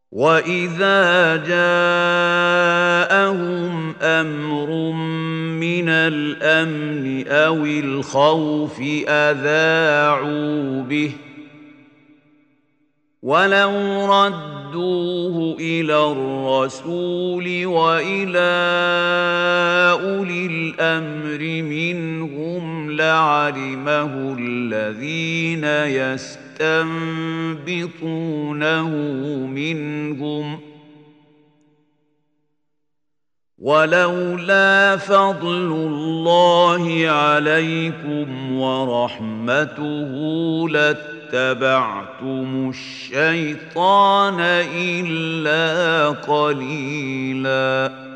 وَإِذَا جَاءَهُمْ أَمْرٌ مِّنَ الْأَمْنِ أَوِ الْخَوْفِ أَذَاعُوا بِهِ ۖ وَلَوْ رَدُّوهُ إِلَى الرَّسُولِ وَإِلَىٰ أُولِي الْأَمْرِ مِنْهُمْ لَعَلِمَهُ الَّذِينَ يَسْتَنبِطُونَهُ مِنْهُمْ ۗ وَلَوْلَا فَضْلُ اللَّهِ عَلَيْكُمْ وَرَحْمَتُهُ لَاتَّبَعْتُمُ الشَّيْطَانَ إِلَّا قَلِيلًا